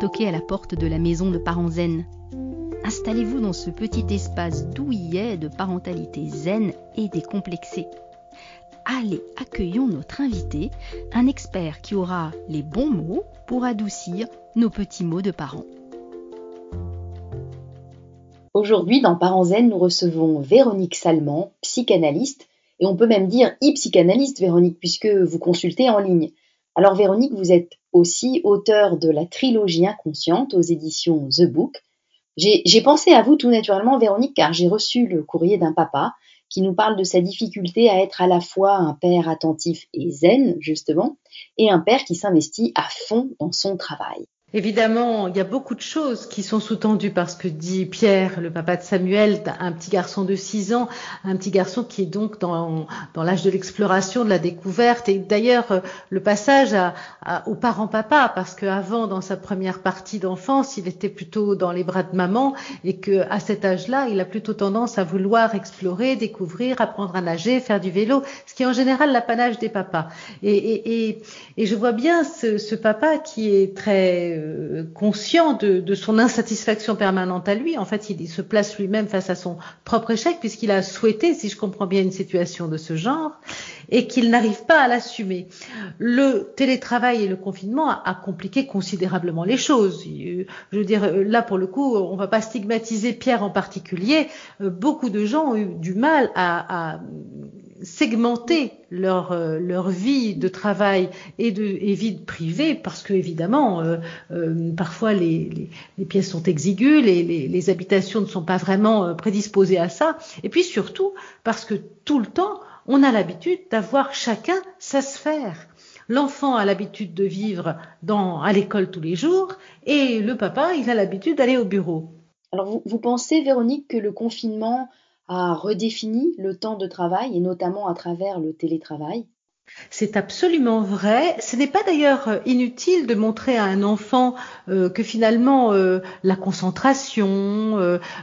toquer à la porte de la maison de parents zen. Installez-vous dans ce petit espace douillet de parentalité zen et décomplexée. Allez, accueillons notre invité, un expert qui aura les bons mots pour adoucir nos petits mots de parents. Aujourd'hui, dans Parents Zen, nous recevons Véronique Salmand, psychanalyste, et on peut même dire e-psychanalyste, Véronique, puisque vous consultez en ligne. Alors Véronique, vous êtes aussi auteure de la trilogie inconsciente aux éditions The Book. J'ai pensé à vous tout naturellement, Véronique, car j'ai reçu le courrier d'un papa qui nous parle de sa difficulté à être à la fois un père attentif et zen, justement, et un père qui s'investit à fond dans son travail. Évidemment, il y a beaucoup de choses qui sont sous-tendues par ce que dit Pierre, le papa de Samuel, un petit garçon de 6 ans, un petit garçon qui est donc dans l'âge de l'exploration, de la découverte. Et d'ailleurs, le passage aux parents papa, parce qu'avant, dans sa première partie d'enfance, il était plutôt dans les bras de maman et qu'à cet âge-là, il a plutôt tendance à vouloir explorer, découvrir, apprendre à nager, faire du vélo, ce qui est en général l'apanage des papas. Et je vois bien ce papa qui est très conscient de son insatisfaction permanente à lui. En fait, il se place lui-même face à son propre échec puisqu'il a souhaité, si je comprends bien, une situation de ce genre et qu'il n'arrive pas à l'assumer. Le télétravail et le confinement a compliqué considérablement les choses. Je veux dire, là, pour le coup, on va pas stigmatiser Pierre en particulier. Beaucoup de gens ont eu du mal à segmenter leur vie de travail et vie de privée parce que évidemment parfois les pièces sont exiguës, les habitations ne sont pas vraiment prédisposées à ça, et puis surtout parce que tout le temps on a l'habitude d'avoir chacun sa sphère. L'enfant a l'habitude de vivre à l'école tous les jours et le papa il a l'habitude d'aller au bureau. Alors vous pensez, Véronique, que le confinement a redéfini le temps de travail et notamment à travers le télétravail? C'est absolument vrai. Ce n'est pas d'ailleurs inutile de montrer à un enfant que finalement la concentration,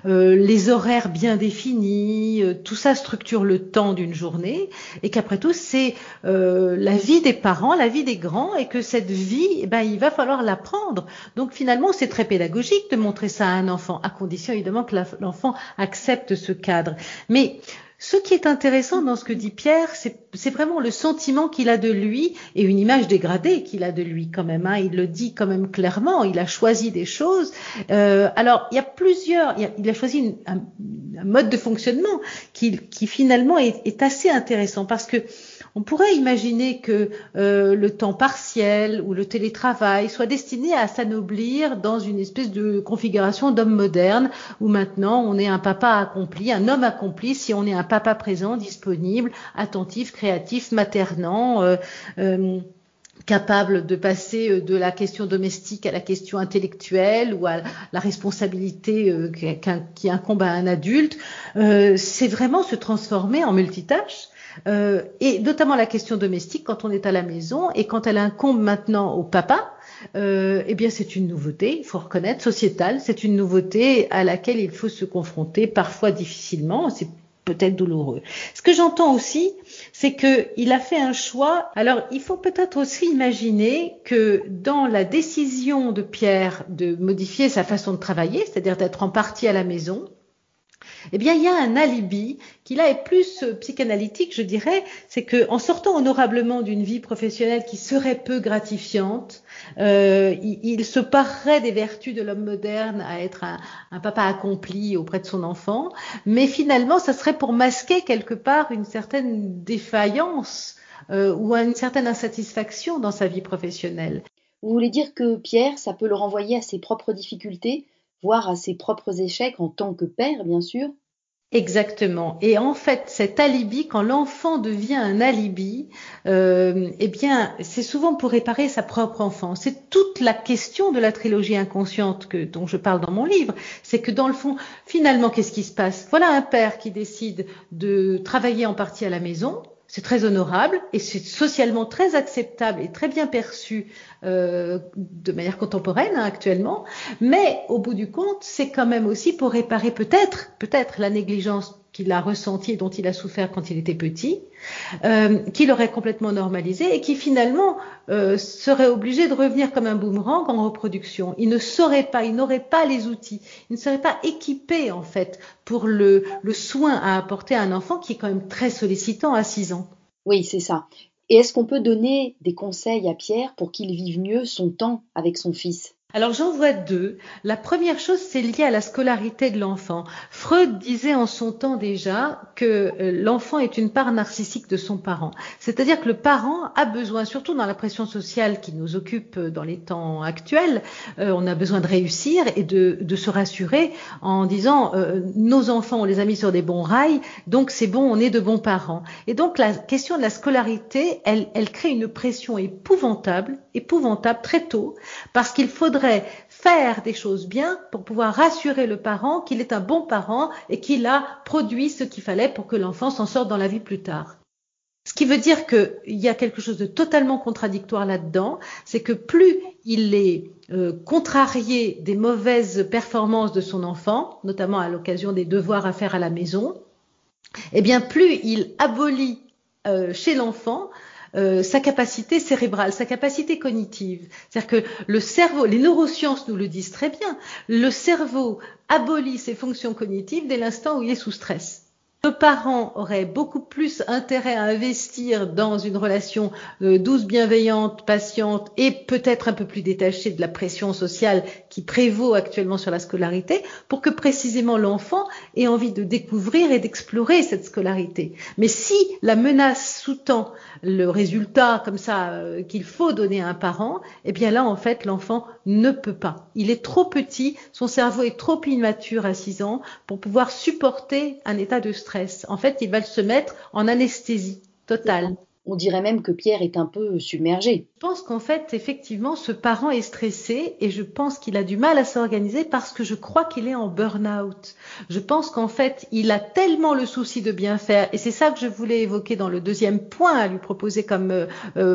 les horaires bien définis, tout ça structure le temps d'une journée et qu'après tout c'est la vie des parents, la vie des grands et que cette vie, il va falloir l'apprendre. Donc finalement c'est très pédagogique de montrer ça à un enfant, à condition évidemment que l'enfant accepte ce cadre. Mais ce qui est intéressant dans ce que dit Pierre, c'est vraiment le sentiment qu'il a de lui et une image dégradée qu'il a de lui quand même. Il le dit quand même clairement, il a choisi des choses. Alors, il a choisi un mode de fonctionnement qui finalement est assez intéressant parce que on pourrait imaginer que le temps partiel ou le télétravail soit destiné à s'anoblir dans une espèce de configuration d'homme moderne où maintenant on est un papa accompli, un homme accompli si on est un papa présent, disponible, attentif, créatif, maternant, capable de passer de la question domestique à la question intellectuelle ou à la responsabilité qui incombe à un adulte. C'est vraiment se transformer en multitâche. Et notamment la question domestique quand on est à la maison et quand elle incombe maintenant au papa, eh bien c'est une nouveauté, il faut reconnaître, sociétale, c'est une nouveauté à laquelle il faut se confronter parfois difficilement, c'est peut-être douloureux. Ce que j'entends aussi, c'est qu'il a fait un choix. Alors, il faut peut-être aussi imaginer que dans la décision de Pierre de modifier sa façon de travailler, c'est-à-dire d'être en partie à la maison, eh bien, il y a un alibi qui là est plus psychanalytique, je dirais, c'est que en sortant honorablement d'une vie professionnelle qui serait peu gratifiante, il se parerait des vertus de l'homme moderne à être un papa accompli auprès de son enfant, mais finalement, ça serait pour masquer quelque part une certaine défaillance ou une certaine insatisfaction dans sa vie professionnelle. Vous voulez dire que Pierre, ça peut le renvoyer à ses propres difficultés, voire à ses propres échecs en tant que père, bien sûr? Exactement. Et en fait, cet alibi, quand l'enfant devient un alibi, eh bien, c'est souvent pour réparer sa propre enfance. C'est toute la question de la trilogie inconsciente dont je parle dans mon livre. C'est que dans le fond, finalement, qu'est-ce qui se passe? Voilà un père qui décide de travailler en partie à la maison. C'est très honorable et c'est socialement très acceptable et très bien perçu de manière contemporaine actuellement. Mais au bout du compte, c'est quand même aussi pour réparer peut-être la négligence qu'il a ressenti et dont il a souffert quand il était petit, qu'il aurait complètement normalisé et qui finalement serait obligé de revenir comme un boomerang en reproduction. Il n'aurait pas les outils, il ne serait pas équipé en fait pour le soin à apporter à un enfant qui est quand même très sollicitant à 6 ans. Oui, c'est ça. Et est-ce qu'on peut donner des conseils à Pierre pour qu'il vive mieux son temps avec son fils ? Alors j'en vois 2. La première chose, c'est lié à la scolarité de l'enfant. Freud disait en son temps déjà que l'enfant est une part narcissique de son parent. C'est-à-dire que le parent a besoin, surtout dans la pression sociale qui nous occupe dans les temps actuels, on a besoin de réussir et de se rassurer en disant nos enfants, on les a mis sur des bons rails, donc c'est bon, on est de bons parents. Et donc la question de la scolarité, elle crée une pression épouvantable très tôt, parce qu'il faudrait faire des choses bien pour pouvoir rassurer le parent qu'il est un bon parent et qu'il a produit ce qu'il fallait pour que l'enfant s'en sorte dans la vie plus tard. Ce qui veut dire qu'il y a quelque chose de totalement contradictoire là-dedans, c'est que plus il est contrarié des mauvaises performances de son enfant, notamment à l'occasion des devoirs à faire à la maison, eh bien plus il abolit chez l'enfant sa capacité cérébrale, sa capacité cognitive. C'est-à-dire que le cerveau, les neurosciences nous le disent très bien, le cerveau abolit ses fonctions cognitives dès l'instant où il est sous stress. Le parent aurait beaucoup plus intérêt à investir dans une relation douce, bienveillante, patiente et peut-être un peu plus détachée de la pression sociale qui prévaut actuellement sur la scolarité pour que précisément l'enfant ait envie de découvrir et d'explorer cette scolarité. Mais si la menace sous-tend le résultat comme ça qu'il faut donner à un parent, eh bien là en fait l'enfant ne peut pas. Il est trop petit, son cerveau est trop immature à 6 ans pour pouvoir supporter un état de stress. En fait, il va se mettre en anesthésie totale. On dirait même que Pierre est un peu submergé. Je pense qu'en fait, effectivement, ce parent est stressé et je pense qu'il a du mal à s'organiser parce que je crois qu'il est en burn-out. Je pense qu'en fait, il a tellement le souci de bien faire et c'est ça que je voulais évoquer dans le deuxième point à lui proposer comme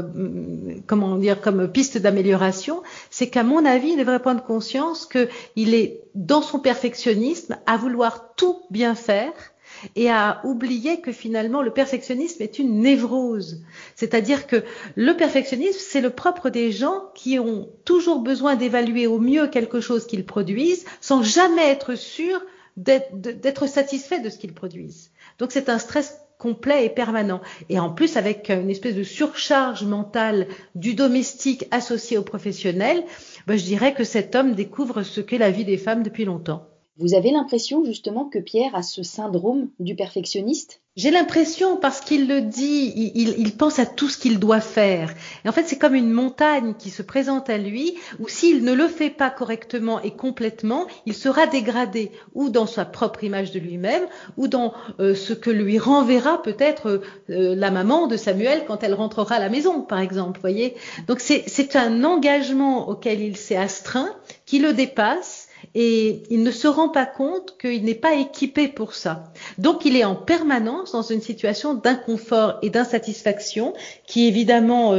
piste d'amélioration, c'est qu'à mon avis, il devrait prendre conscience qu'il est dans son perfectionnisme à vouloir tout bien faire et à oublier que finalement le perfectionnisme est une névrose. C'est-à-dire que le perfectionnisme, c'est le propre des gens qui ont toujours besoin d'évaluer au mieux quelque chose qu'ils produisent sans jamais être sûrs d'être satisfaits de ce qu'ils produisent. Donc c'est un stress complet et permanent. Et en plus, avec une espèce de surcharge mentale du domestique associé au professionnel, je dirais que cet homme découvre ce qu'est la vie des femmes depuis longtemps. Vous avez l'impression justement que Pierre a ce syndrome du perfectionniste ? J'ai l'impression parce qu'il le dit, il pense à tout ce qu'il doit faire. Et en fait, c'est comme une montagne qui se présente à lui où s'il ne le fait pas correctement et complètement, il sera dégradé ou dans sa propre image de lui-même ou dans ce que lui renverra peut-être la maman de Samuel quand elle rentrera à la maison, par exemple. Voyez. Donc c'est un engagement auquel il s'est astreint qui le dépasse. Et il ne se rend pas compte qu'il n'est pas équipé pour ça. Donc il est en permanence dans une situation d'inconfort et d'insatisfaction qui évidemment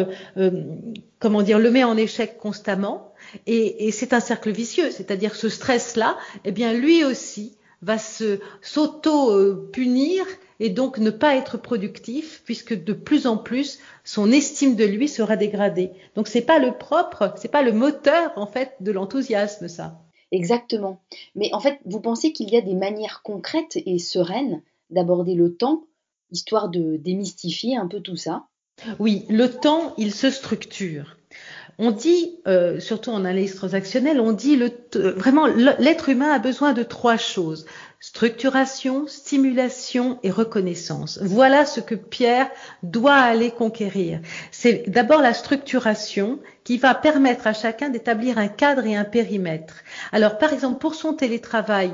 le met en échec constamment et c'est un cercle vicieux, c'est-à-dire ce stress-là, eh bien lui aussi va s'auto-punir et donc ne pas être productif puisque de plus en plus son estime de lui sera dégradée. Donc c'est pas le moteur en fait de l'enthousiasme ça. Exactement. Mais en fait, vous pensez qu'il y a des manières concrètes et sereines d'aborder le temps, histoire de démystifier un peu tout ça ? Oui, le temps, il se structure. On dit, surtout en analyse transactionnelle, on dit vraiment l'être humain a besoin de 3 choses. Structuration, stimulation et reconnaissance. Voilà ce que Pierre doit aller conquérir. C'est d'abord la structuration qui va permettre à chacun d'établir un cadre et un périmètre. Alors, par exemple, pour son télétravail,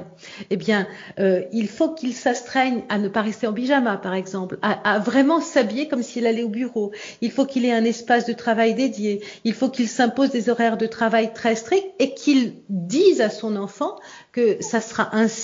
il faut qu'il s'astreigne à ne pas rester en pyjama, par exemple, à vraiment s'habiller comme s'il allait au bureau. Il faut qu'il ait un espace de travail dédié. Il faut qu'il s'impose des horaires de travail très stricts et qu'il dise à son enfant que ça sera ainsi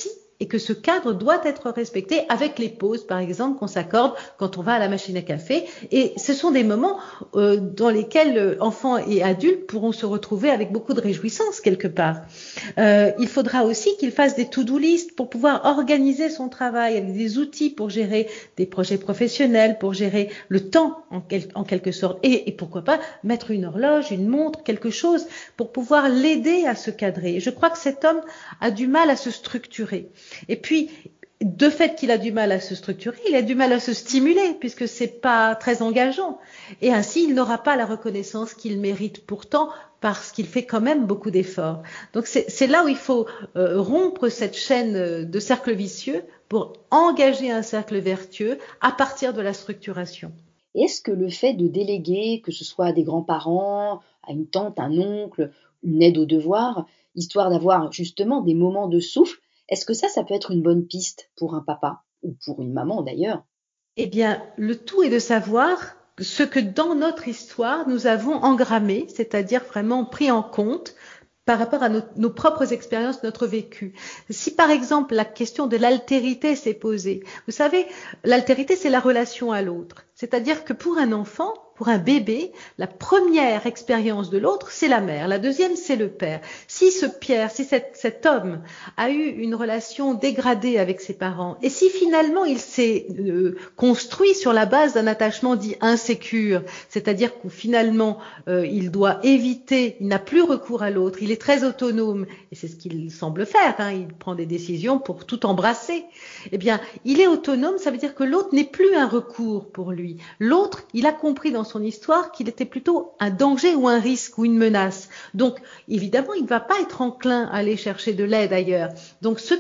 et que ce cadre doit être respecté avec les pauses, par exemple, qu'on s'accorde quand on va à la machine à café. Et ce sont des moments dans lesquels enfants et adultes pourront se retrouver avec beaucoup de réjouissance quelque part. Il faudra aussi qu'il fasse des to-do list pour pouvoir organiser son travail, avec des outils pour gérer des projets professionnels, pour gérer le temps en quelque sorte. Et pourquoi pas mettre une horloge, une montre, quelque chose pour pouvoir l'aider à se cadrer. Je crois que cet homme a du mal à se structurer. Et puis, de fait qu'il a du mal à se structurer, il a du mal à se stimuler puisque c'est pas très engageant. Et ainsi, il n'aura pas la reconnaissance qu'il mérite pourtant parce qu'il fait quand même beaucoup d'efforts. Donc c'est là où il faut rompre cette chaîne de cercle vicieux pour engager un cercle vertueux à partir de la structuration. Est-ce que le fait de déléguer, que ce soit à des grands-parents, à une tante, un oncle, une aide aux devoirs, histoire d'avoir justement des moments de souffle, est-ce que ça peut être une bonne piste pour un papa ou pour une maman d'ailleurs? Eh bien, le tout est de savoir ce que dans notre histoire nous avons engrammé, c'est-à-dire vraiment pris en compte par rapport à nos propres expériences, notre vécu. Si par exemple la question de l'altérité s'est posée, vous savez, l'altérité c'est la relation à l'autre. C'est-à-dire que pour un enfant, pour un bébé, la première expérience de l'autre, c'est la mère. La deuxième, c'est le père. Si cet homme a eu une relation dégradée avec ses parents, et si finalement il s'est construit sur la base d'un attachement dit insécure, c'est-à-dire que finalement il doit éviter, il n'a plus recours à l'autre, il est très autonome, et c'est ce qu'il semble faire, il prend des décisions pour tout embrasser. Eh bien, il est autonome, ça veut dire que l'autre n'est plus un recours pour lui. L'autre, il a compris dans son histoire qu'il était plutôt un danger ou un risque ou une menace. Donc, évidemment, il ne va pas être enclin à aller chercher de l'aide ailleurs. Donc, ce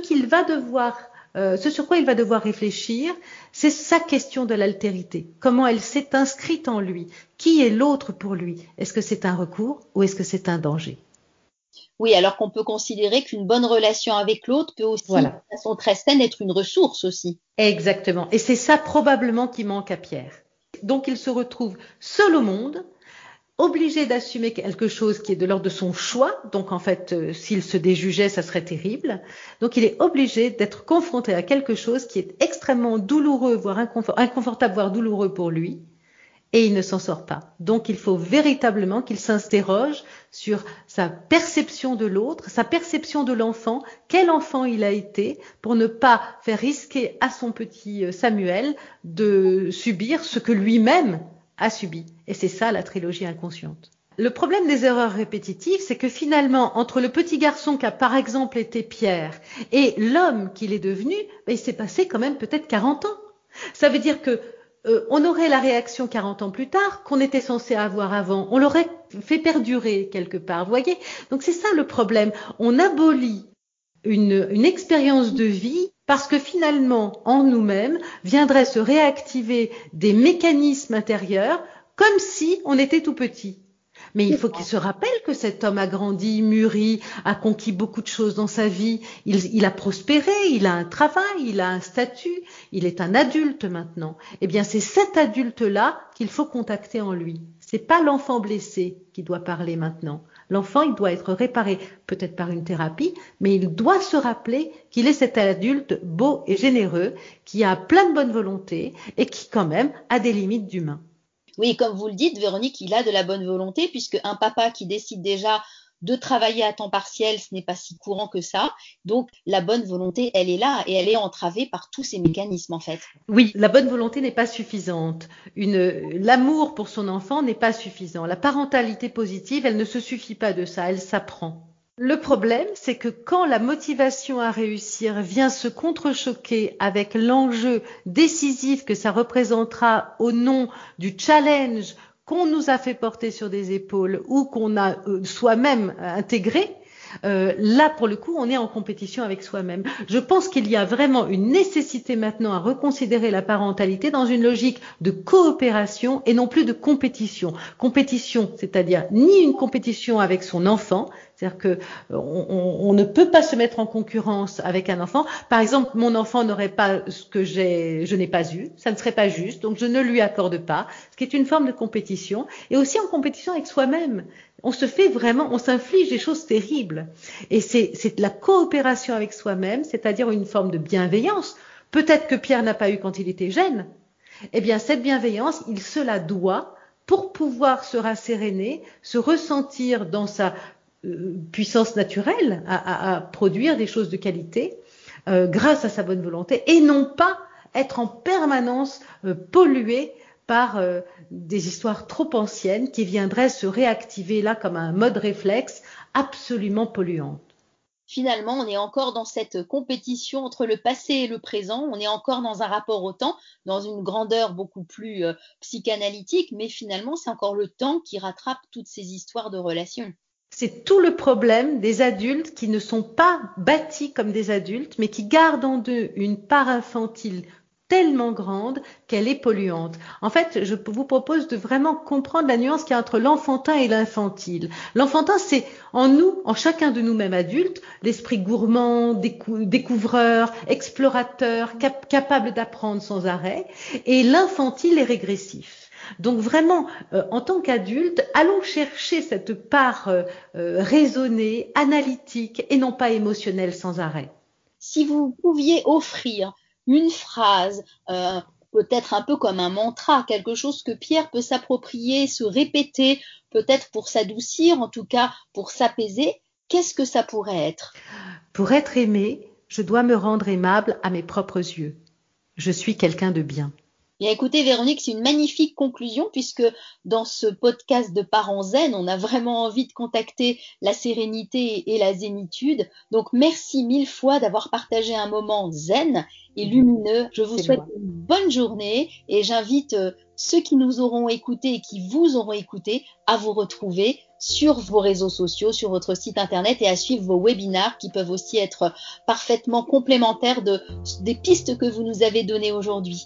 sur quoi il va devoir réfléchir, c'est sa question de l'altérité. Comment elle s'est inscrite en lui? Qui est l'autre pour lui? Est-ce que c'est un recours ou est-ce que c'est un danger? Oui, alors qu'on peut considérer qu'une bonne relation avec l'autre peut aussi, de façon très saine, être une ressource aussi. Exactement. Et c'est ça probablement qui manque à Pierre. Donc il se retrouve seul au monde, obligé d'assumer quelque chose qui est de l'ordre de son choix. Donc en fait, s'il se déjugeait, ça serait terrible. Donc il est obligé d'être confronté à quelque chose qui est extrêmement douloureux, voire inconfortable, voire douloureux pour lui. Et il ne s'en sort pas. Donc il faut véritablement qu'il s'interroge sur sa perception de l'autre, sa perception de l'enfant, quel enfant il a été, pour ne pas faire risquer à son petit Samuel de subir ce que lui-même a subi. Et c'est ça la trilogie inconsciente. Le problème des erreurs répétitives, c'est que finalement, entre le petit garçon qui a par exemple été Pierre et l'homme qu'il est devenu, il s'est passé quand même peut-être 40 ans. Ça veut dire que on aurait la réaction 40 ans plus tard qu'on était censé avoir avant. On l'aurait fait perdurer quelque part, vous voyez? Donc c'est ça le problème. On abolit une expérience de vie parce que finalement, en nous-mêmes, viendraient se réactiver des mécanismes intérieurs comme si on était tout petit. Mais il faut qu'il se rappelle que cet homme a grandi, mûri, a conquis beaucoup de choses dans sa vie. Il a prospéré, il a un travail, il a un statut, il est un adulte maintenant. Eh bien, c'est cet adulte-là qu'il faut contacter en lui. C'est pas l'enfant blessé qui doit parler maintenant. L'enfant, il doit être réparé, peut-être par une thérapie, mais il doit se rappeler qu'il est cet adulte beau et généreux, qui a plein de bonne volonté et qui, quand même, a des limites d'humain. Oui, comme vous le dites, Véronique, il a de la bonne volonté, puisque un papa qui décide déjà de travailler à temps partiel, ce n'est pas si courant que ça. Donc, la bonne volonté, elle est là et elle est entravée par tous ces mécanismes, en fait. Oui, la bonne volonté n'est pas suffisante. L'amour pour son enfant n'est pas suffisant. La parentalité positive, elle ne se suffit pas de ça, elle s'apprend. Le problème, c'est que quand la motivation à réussir vient se contrechoquer avec l'enjeu décisif que ça représentera au nom du challenge qu'on nous a fait porter sur des épaules ou qu'on a soi-même intégré, là, pour le coup, on est en compétition avec soi-même. Je pense qu'il y a vraiment une nécessité maintenant à reconsidérer la parentalité dans une logique de coopération et non plus de compétition. Compétition, c'est-à-dire ni une compétition avec son enfant, c'est-à-dire que on ne peut pas se mettre en concurrence avec un enfant. Par exemple, mon enfant n'aurait pas ce que je n'ai pas eu, ça ne serait pas juste, donc je ne lui accorde pas, ce qui est une forme de compétition, et aussi en compétition avec soi-même. on s'inflige des choses terribles. Et c'est de la coopération avec soi-même, c'est-à-dire une forme de bienveillance. Peut-être que Pierre n'a pas eu quand il était jeune. Eh bien, cette bienveillance, il se la doit pour pouvoir se rasséréner, se ressentir dans sa puissance naturelle à produire des choses de qualité grâce à sa bonne volonté et non pas être en permanence pollué par des histoires trop anciennes qui viendraient se réactiver là comme un mode réflexe absolument polluant. Finalement, on est encore dans cette compétition entre le passé et le présent, on est encore dans un rapport au temps, dans une grandeur beaucoup plus psychanalytique, mais finalement, c'est encore le temps qui rattrape toutes ces histoires de relations. C'est tout le problème des adultes qui ne sont pas bâtis comme des adultes, mais qui gardent en eux une part infantile tellement grande qu'elle est polluante. En fait, je vous propose de vraiment comprendre la nuance qu'il y a entre l'enfantin et l'infantile. L'enfantin, c'est en nous, en chacun de nous-mêmes adultes, l'esprit gourmand, découvreur, explorateur, capable d'apprendre sans arrêt, et l'infantile est régressif. Donc vraiment, en tant qu'adulte, allons chercher cette part raisonnée, analytique et non pas émotionnelle sans arrêt. Si vous pouviez offrir une phrase, peut-être un peu comme un mantra, quelque chose que Pierre peut s'approprier, se répéter, peut-être pour s'adoucir, en tout cas pour s'apaiser, qu'est-ce que ça pourrait être ? Pour être aimé, je dois me rendre aimable à mes propres yeux. Je suis quelqu'un de bien. Bien, écoutez, Véronique, c'est une magnifique conclusion puisque dans ce podcast de Parents Zen, on a vraiment envie de contacter la sérénité et la zénitude. Donc, merci mille fois d'avoir partagé un moment zen et lumineux. Je vous souhaite une bonne journée et j'invite ceux qui nous auront écoutés et qui vous auront écouté à vous retrouver sur vos réseaux sociaux, sur votre site internet et à suivre vos webinars qui peuvent aussi être parfaitement complémentaires des pistes que vous nous avez données aujourd'hui.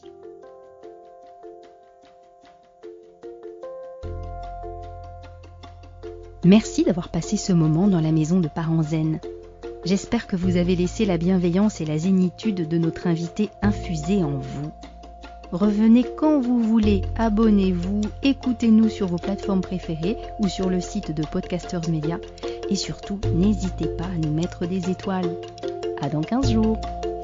Merci d'avoir passé ce moment dans la maison de Parents Zen. J'espère que vous avez laissé la bienveillance et la zénitude de notre invité infuser en vous. Revenez quand vous voulez, abonnez-vous, écoutez-nous sur vos plateformes préférées ou sur le site de Podcasters Media. Et surtout, n'hésitez pas à nous mettre des étoiles. À dans 15 jours.